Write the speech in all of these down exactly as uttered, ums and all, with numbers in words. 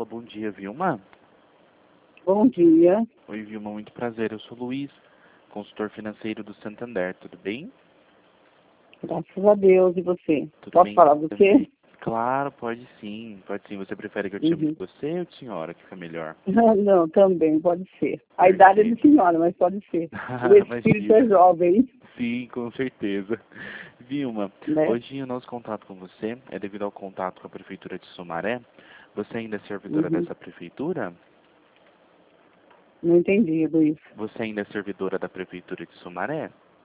Paula, bom dia, Vilma. Bom dia. Oi, Vilma, muito prazer. Eu sou Luiz, consultor financeiro do Santander, tudo bem? Graças a Deus. E você? Tudo Posso bem falar você? também? Claro, pode sim, pode sim. Você prefere que eu te chame Uhum. de você ou de senhora, que fica melhor? Não, também, pode ser. A Perfeito. idade é de senhora, mas pode ser. O espírito é Imagina. jovem, Sim, com certeza. Vilma, né? hoje o nosso contato com você é devido ao contato com a Prefeitura de Sumaré. Você ainda é servidora Uhum. dessa Prefeitura? Não entendi, Luiz. Você ainda é servidora da Prefeitura de Sumaré?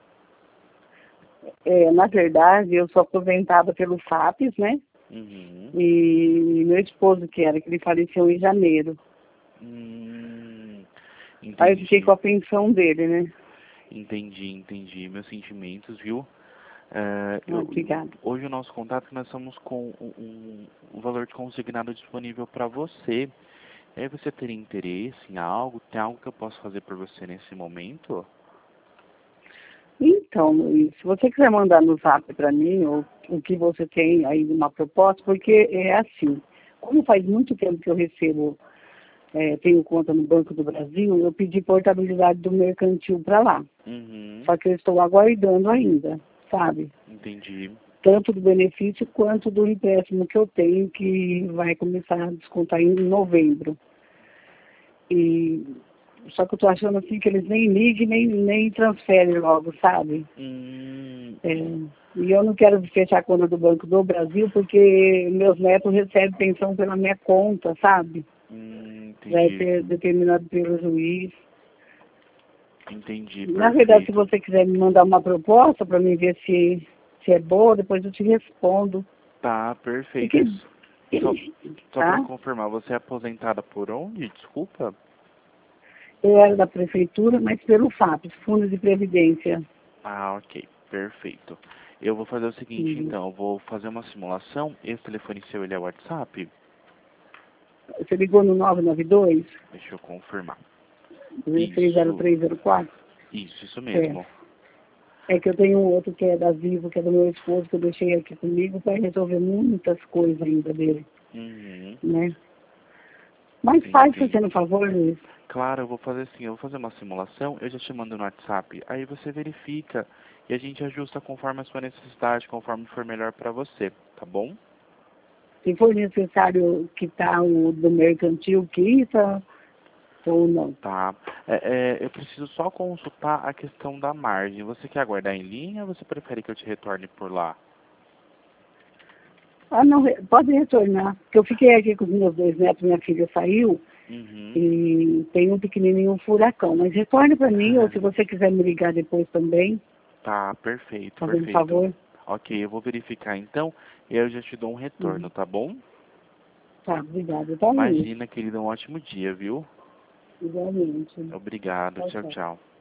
É, na verdade, eu sou aposentada pelo FAPES, né? Uhum. E meu esposo, que era, que ele faleceu em janeiro. Hum, Aí eu fiquei entendi, com a pensão dele, né? entendi, entendi. Meus sentimentos, viu? É, Ah, eu, obrigada. hoje o nosso contato, nós estamos com um, um, um valor de consignado disponível para você. E aí você teria interesse em algo? Tem algo que eu posso fazer por você nesse momento? Então, Luiz, se você quiser mandar no zap para mim, ou o que você tem aí de uma proposta, porque é assim, como faz muito tempo que eu recebo, é, tenho conta no Banco do Brasil, eu pedi portabilidade do mercantil para lá. Uhum, Só que eu estou aguardando ainda, sabe? entendi. Tanto do benefício quanto do empréstimo que eu tenho, que vai começar a descontar em novembro. E só que eu tô achando assim que eles nem ligam, nem, nem transferem logo, sabe? Hum, É, e eu não quero fechar a conta do Banco do Brasil porque meus netos recebem pensão pela minha conta, sabe? hum, Já é entendi, ter determinado pelo juiz. entendi, Na verdade, se perfeito. você quiser me mandar uma proposta para mim ver se, se é boa, depois eu te respondo. Tá, perfeito. Porque, Isso. Só, só para tá? confirmar, você é aposentada por onde? Desculpa. Eu era da prefeitura, mas pelo FAPES, Fundo de Previdência. Ah, ok, perfeito. Eu vou fazer o seguinte, Uhum. então, eu vou fazer uma simulação. Esse telefone seu, ele é WhatsApp? Você ligou no nove nove dois, Deixa eu confirmar. dezesseis zero Isso, três zero quatro? isso, isso É. mesmo. É que eu tenho um outro que é da Vivo, que é do meu esposo, que eu deixei aqui comigo para resolver muitas coisas ainda dele, Uhum, né? Mas faz entendi. fazendo um favor, Luiz. Claro, eu vou fazer assim, eu vou fazer uma simulação, eu já te mando no WhatsApp, aí você verifica e a gente ajusta conforme a sua necessidade, conforme for melhor para você, tá bom? Se for necessário quitar o do mercantil, quita ou não. Tá. É, é, eu preciso só consultar a questão da margem. Você quer aguardar em linha ou você prefere que eu te retorne por lá? Ah, não, re- pode retornar. Porque eu fiquei aqui com os meus dois netos, minha filha saiu, Uhum. e tem um pequenininho, um furacão. Mas retorne para mim, ou se você quiser me ligar depois também, Tá, perfeito, fazendo um perfeito. favor. Ok, eu vou verificar então e aí eu já te dou um retorno, Uhum. tá bom? Tá, obrigada. Tá, Luiz. Imagina, querido, um ótimo dia, viu? Igualmente. Obrigado, Tchau, tchau, tchau. tchau.